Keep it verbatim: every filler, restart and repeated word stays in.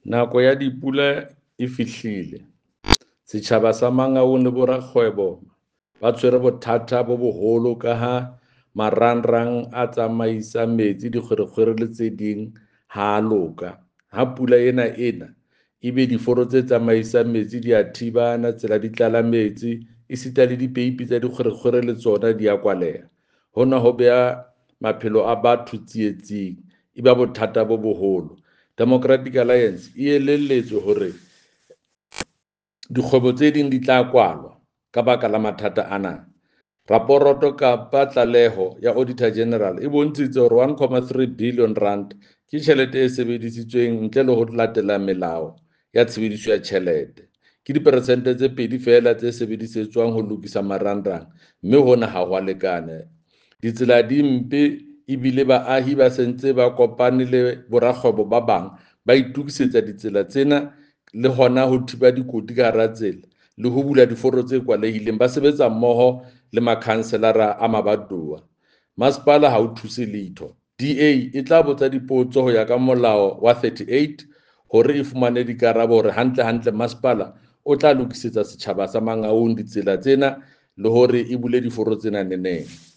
Nako ya dipula e fihlile. Setjhaba sa Mangaung le borakgwebo ba tshwere bothata bo boholo ka ha marangrang a tsamaisa metsi dikgwerekgwere le tse ding ha a loka. Ha pula ena ena ebe diforo tse tsamaisang metsi di a thibana, tsela di tlala metsi esita le dipeipi tsa dikgwerekgwere le tsona di a kwaleha. Hona ho beha maphelo a batho tsietsing, e ba bothata bo boholo. Democratic Alliance e elelletswe hore dikgwebo tse ding di tla kwalwa ka baka la mathata ana. Raporoto kapa tlaleho ya Auditor General e bontshitse hore one comma three billion rand ke tjhelete e sebedisitsweng ntle le ho latela melao ya tshebediso ya tjhelete. Ke diperesente tse pedi fela tse sebedisetswang ho lokisa marangrang, mme hona ha ho a lekane. Ditsela di mpe ebile baahi ba sentse ba kopane le borakgwebo ba bang ba itukisetsa ditsela tsena le hona ho thiba dikoti ka hara tsela le ho bula diforo tse kwalehileng. Ba sebetsa mmoho le makhanselara a mabatowa. Masepala ha o thuse letho. D A e tla botsa dipotso ho ya ka molao wa thirty-eight hore e fumane dikarabo hore hantle hantle masepala o tla lokisetsa setjhaba sa Mangaung ditsela tsena le hore e bule diforo tsena neneng.